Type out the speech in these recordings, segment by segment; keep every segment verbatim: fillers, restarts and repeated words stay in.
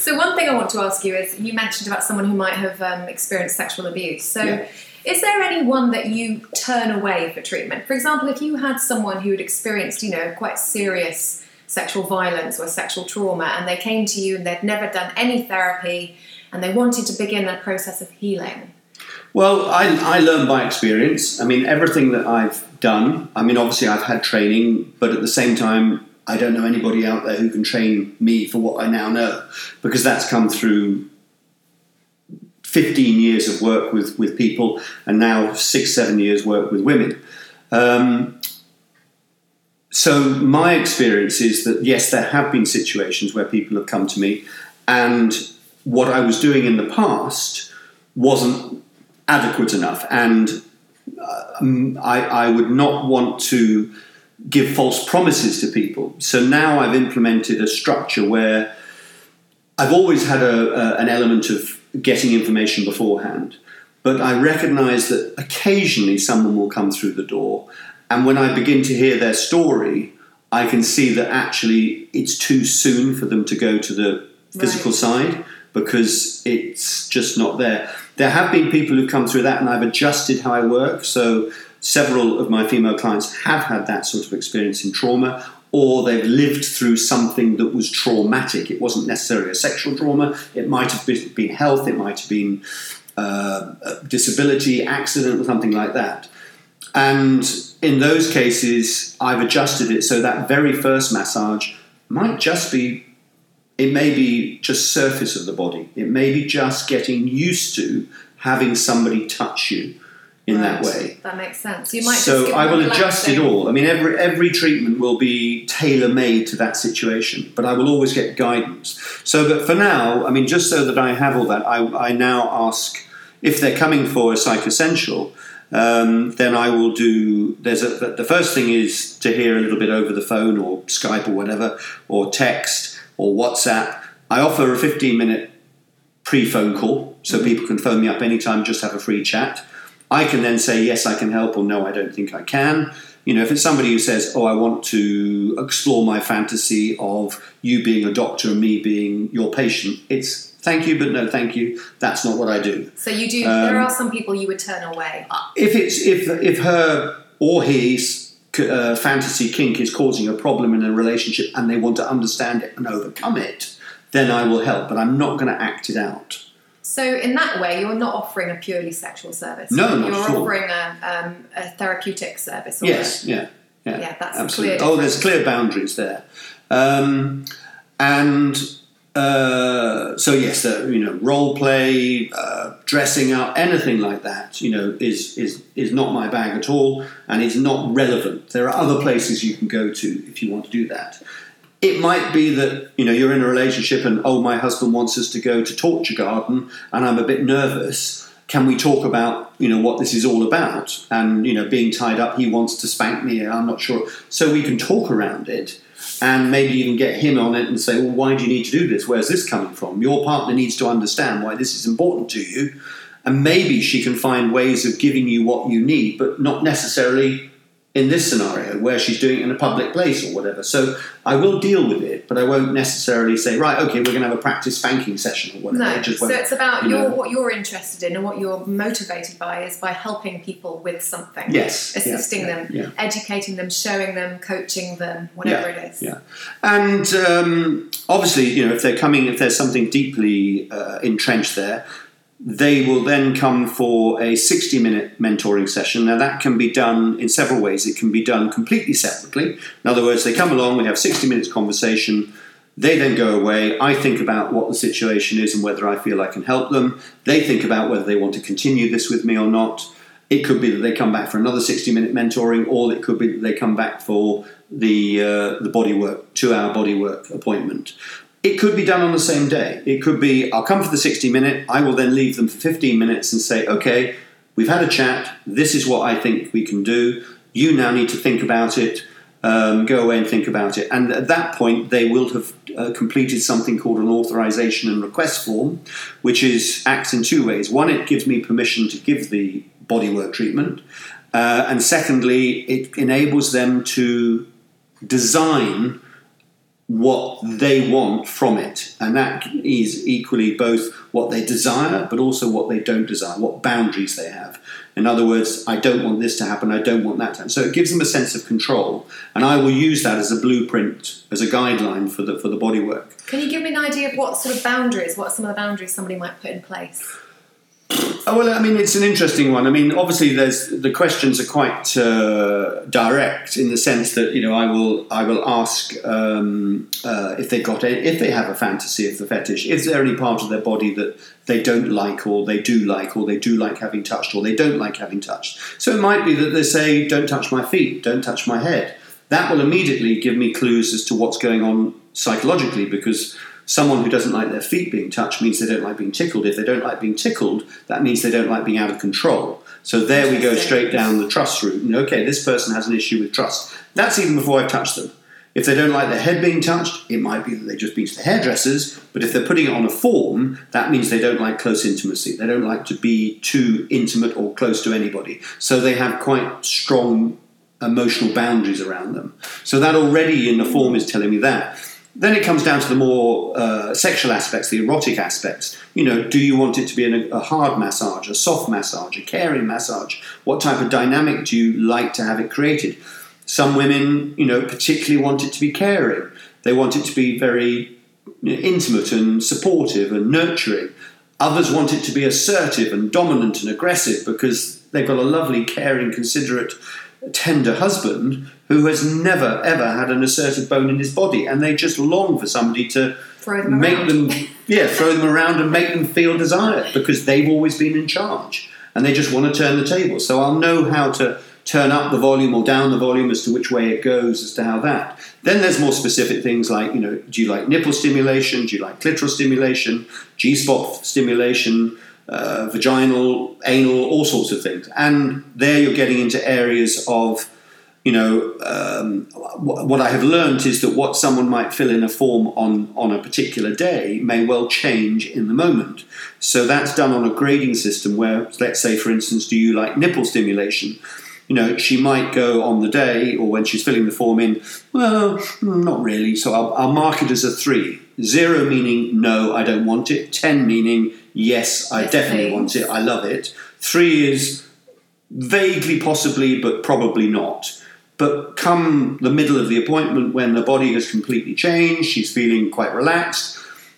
So one thing I want to ask you is, you mentioned about someone who might have um, experienced sexual abuse. So Yeah. is there anyone that you turn away for treatment? For example, if you had someone who had experienced, you know, quite serious sexual violence or sexual trauma, and they came to you and they'd never done any therapy and they wanted to begin a process of healing. Well, I, I learn by experience. I mean, everything that I've done, I mean, obviously I've had training, but at the same time, I don't know anybody out there who can train me for what I now know, because that's come through fifteen years of work with, with people, and now six, seven years work with women. Um, so my experience is that, yes, there have been situations where people have come to me, and what I was doing in the past wasn't adequate enough, and um, I, I would not want to give false promises to people. So now I've implemented a structure where I've always had a, a, an element of getting information beforehand, but I recognise that occasionally someone will come through the door, and when I begin to hear their story, I can see that actually it's too soon for them to go to the physical Right. side, because it's just not there. There have been people who've come through that, and I've adjusted how I work. So several of my female clients have had that sort of experience in trauma, or they've lived through something that was traumatic. It wasn't necessarily a sexual trauma. It might have been health. It might have been uh, a disability, accident, or something like that. And in those cases, I've adjusted it so that very first massage might just be, it may be just surface of the body. It may be just getting used to having somebody touch you in Right. that way. That makes sense. You might just So give I them will a adjust it relaxing- all. I mean, every every treatment will be tailor-made to that situation, but I will always get guidance. So that for now, I mean, just so that I have all that, I, I now ask, if they're coming for a psychosexual, um, then I will do, there's a, the first thing is to hear a little bit over the phone or Skype or whatever, or text or WhatsApp. I offer a fifteen minute pre-phone call, so Mm-hmm. people can phone me up anytime, just have a free chat. I can then say, yes, I can help, or no, I don't think I can. You know, if it's somebody who says, oh, I want to explore my fantasy of you being a doctor and me being your patient, it's thank you, but no thank you. That's not what I do. So you do. Um, there are some people you would turn away. If it's if if her or his uh, fantasy kink is causing a problem in a relationship and they want to understand it and overcome it, then I will help, but I'm not going to act it out. So in that way, you're not offering a purely sexual service. No, not You're at all. offering a, um, a therapeutic service. Or Yes, yeah, yeah, Yeah, that's absolutely. clear Oh, there's clear boundaries there, um, and uh, so yes, uh, you know, role play, uh, dressing up, anything like that, you know, is is is not my bag at all, and it's not relevant. There are other places you can go to if you want to do that. It might be that, you know, you're in a relationship and, oh, my husband wants us to go to Torture Garden and I'm a bit nervous. Can we talk about, you know, what this is all about? And, you know, being tied up, he wants to spank me, I'm not sure. So we can talk around it and maybe even get him on it and say, well, why do you need to do this? Where's this coming from? Your partner needs to understand why this is important to you. And maybe she can find ways of giving you what you need, but not necessarily in this scenario where she's doing it in a public place or whatever. So I will deal with it, but I won't necessarily say, right, okay, we're going to have a practice spanking session or whatever. I No, just so won't, it's about you your, know. what you're interested in and what you're motivated by is by helping people with something. Yes. Assisting yeah, them, yeah, yeah. educating them, showing them, coaching them, whatever yeah, it is. Yeah. And um, obviously, you know, if they're coming, if there's something deeply uh, entrenched there, they will then come for a sixty minute mentoring session. Now that can be done in several ways. It can be done completely separately. In other words, they come along, we have sixty minutes conversation, they then go away, I think about what the situation is and whether I feel I can help them. They think about whether they want to continue this with me or not. It could be that they come back for another sixty minute mentoring, or it could be that they come back for the uh, the bodywork, two hour bodywork appointment. It could be done on the same day. It could be, I'll come for the sixty minute, I will then leave them for fifteen minutes and say, okay, we've had a chat, this is what I think we can do, you now need to think about it, um, go away and think about it. And at that point, they will have uh, completed something called an authorization and request form, which is acts in two ways. One, it gives me permission to give the bodywork treatment. Uh, and secondly, it enables them to design what they want from it. And that is equally both what they desire, but also what they don't desire, what boundaries they have. In other words, I don't want this to happen, I don't want that to happen. So it gives them a sense of control. And I will use that as a blueprint, as a guideline for the for the bodywork. Can you give me an idea of what sort of boundaries, what are some of the boundaries somebody might put in place? Oh, well, I mean, it's an interesting one. I mean, obviously, there's the questions are quite uh, direct in the sense that, you know, I will I will ask um, uh, if they got a, if they have a fantasy of the fetish, is there any part of their body that they don't like, or they do like, or they do like having touched, or they don't like having touched. So it might be that they say, don't touch my feet, don't touch my head. That will immediately give me clues as to what's going on psychologically, because someone who doesn't like their feet being touched means they don't like being tickled. If they don't like being tickled, that means they don't like being out of control. So there we go straight down the trust route. And okay, this person has an issue with trust. That's even before I've touched them. If they don't like their head being touched, it might be that they've just been to the hairdressers. But if they're putting it on a form, that means they don't like close intimacy. They don't like to be too intimate or close to anybody. So they have quite strong emotional boundaries around them. So that already in the form is telling me that. Then it comes down to the more uh, sexual aspects, the erotic aspects. You know, do you want it to be an, a hard massage, a soft massage, a caring massage? What type of dynamic do you like to have it created? Some women, you know, particularly want it to be caring. They want it to be very, you know, intimate and supportive and nurturing. Others want it to be assertive and dominant and aggressive because they've got a lovely, caring, considerate, tender husband who has never ever had an assertive bone in his body, and they just long for somebody to throw them make around. them yeah throw them around and make them feel desired, because they've always been in charge and they just want to turn the table. So I'll know how to turn up the volume or down the volume as to which way it goes, as to how that. Then there's more specific things like, you know, do you like nipple stimulation, do you like clitoral stimulation, G-spot stimulation, Uh, vaginal, anal, all sorts of things. And there you're getting into areas of, you know, um, w- what I have learned is that what someone might fill in a form on, on a particular day may well change in the moment. So that's done on a grading system where, let's say, for instance, do you like nipple stimulation? You know, she might go on the day or when she's filling the form in, well, not really. So I'll, I'll mark it as a three. Zero meaning, no, I don't want it. Ten meaning, yes, I Yes, definitely please. want it. I love it. Three is vaguely possibly, but probably not. But come the middle of the appointment, when the body has completely changed, she's feeling quite relaxed,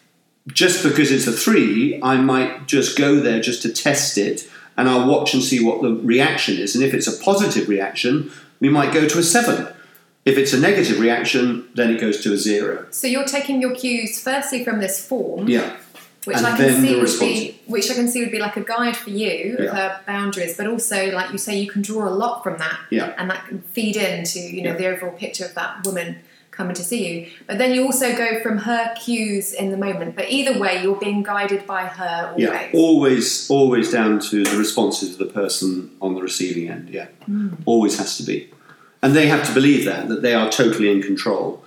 just because it's a three, I might just go there just to test it, and I'll watch and see what the reaction is. And if it's a positive reaction, we might go to a seven. If it's a negative reaction, then it goes to a zero. So you're taking your cues firstly from this form, Yeah. which And I then can see the would response. be, which I can see would be like a guide for you of Yeah. her boundaries, but also, like you say, you can draw a lot from that, Yeah. and that can feed into, you know, Yeah. the overall picture of that woman coming to see you. But then you also go from her cues in the moment. But either way, you're being guided by her always. Yeah, always, always down to the responses of the person on the receiving end. Yeah, Mm. always has to be, and they have to believe that that they are totally in control,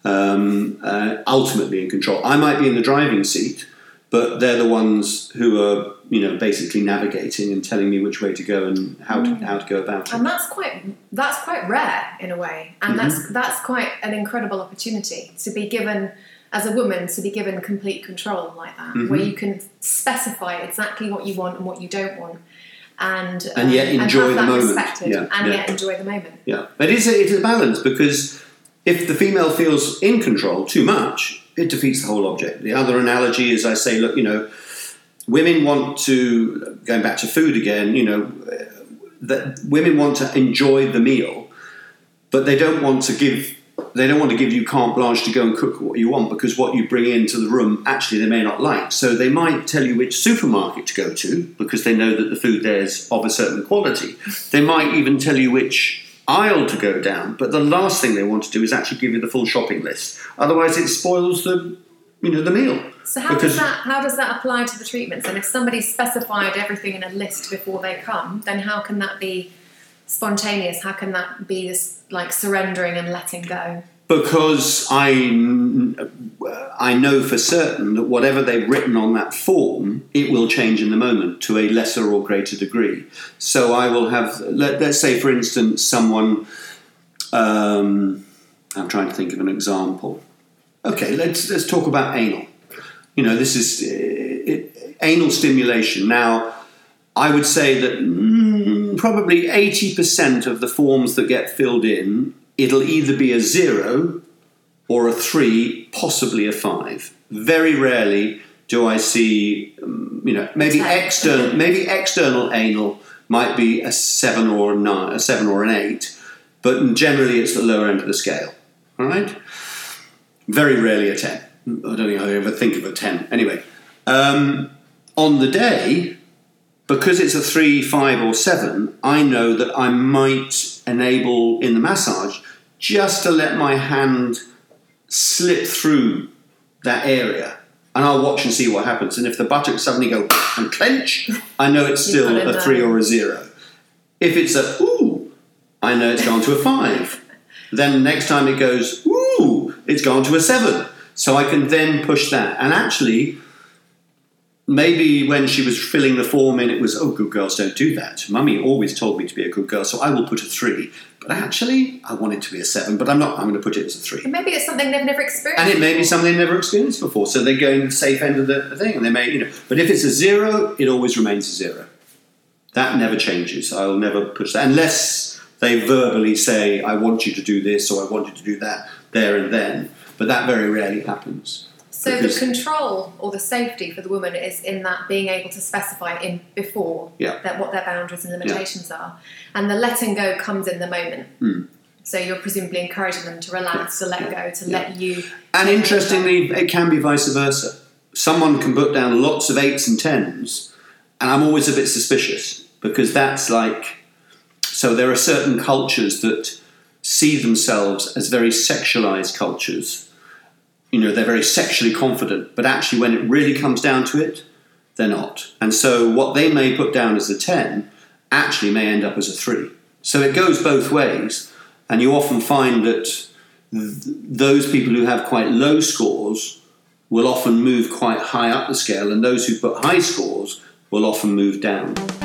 um, uh, ultimately in control. I might be in the driving seat, but they're the ones who are, you know, basically navigating and telling me which way to go and how to Mm. how to go about it. And that's quite that's quite rare in a way, and Mhm. that's that's quite an incredible opportunity to be given as a woman, to be given complete control like that, Mhm. where you can specify exactly what you want and what you don't want, and And yet um, enjoy and have the that moment. respected, Yeah, and yeah. yet enjoy the moment. Yeah, but it's a, it's a balance, because if the female feels in control too much, it defeats the whole object. The other analogy is I say, look, you know, women want to, going back to food again, you know, uh, that women want to enjoy the meal, but they don't want to give, they don't want to give you carte blanche to go and cook what you want, because what you bring into the room, actually they may not like. So they might tell you which supermarket to go to, because they know that the food there is of a certain quality. They might even tell you which aisle to go down, but the last thing they want to do is actually give you the full shopping list. Otherwise it spoils the, you know, the meal. So how Because- does that how does that apply to the treatments? And if somebody's specified everything in a list before they come, then how can that be spontaneous? How can that be this like surrendering and letting go? Because I, I know for certain that whatever they've written on that form, it will change in the moment to a lesser or greater degree. So I will have, let, let's say for instance, someone, um, I'm trying to think of an example. okay, let's let's talk about anal. You know, this is uh, it, anal stimulation. Now, I would say that mm, probably eighty percent of the forms that get filled in, it'll either be a zero or a three, possibly a five. Very rarely do I see, um, you know, maybe external, maybe external anal might be a seven or a nine, a seven or an eight, but generally it's the lower end of the scale. All right, very rarely a ten. I don't think I ever think of a ten. Anyway, um, on the day, because it's a three, five, or seven, I know that I might enable in the massage just to let my hand slip through that area, and I'll watch and see what happens. And if the buttocks suddenly go and clench, I know it's still a three or a zero. If it's a ooh, I know it's gone to a five. Then next time it goes ooh, it's gone to a seven. So I can then push that. And actually, maybe when she was filling the form in, it was, oh, good girls don't do that. Mummy always told me to be a good girl, so I will put a three. But actually, I want it to be a seven, but I'm not. I'm going to put it as a three. And maybe it's something they've never experienced. And it may before. be something they've never experienced before, so they go in the safe end of the thing, and they may, you know. But if it's a zero, it always remains a zero. That never changes. I'll never push that unless they verbally say, "I want you to do this" or "I want you to do that" there and then. But that very rarely happens. So the control or the safety for the woman is in that being able to specify in before yeah. that what their boundaries and limitations yeah. are, and the letting go comes in the moment. Hmm. So you're presumably encouraging them to relax, yeah. to let yeah. go, to yeah. let you. And interestingly, it can be vice versa. Someone can put down lots of eights and tens, and I'm always a bit suspicious because that's like. So there are certain cultures that see themselves as very sexualized cultures. You know, they're very sexually confident, but actually when it really comes down to it, they're not. And so what they may put down as a ten actually may end up as a three. So it goes both ways, and you often find that th- those people who have quite low scores will often move quite high up the scale, and those who put high scores will often move down.